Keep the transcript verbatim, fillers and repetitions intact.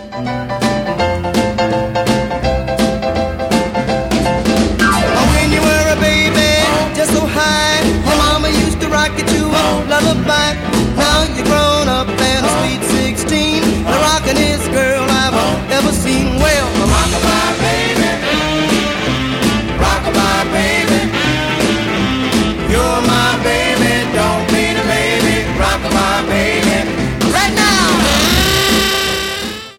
When you were a baby, just so high, your mama used to rock you to a lullaby. Now you're grown up and a sweet sixteen, the rockin' is girl.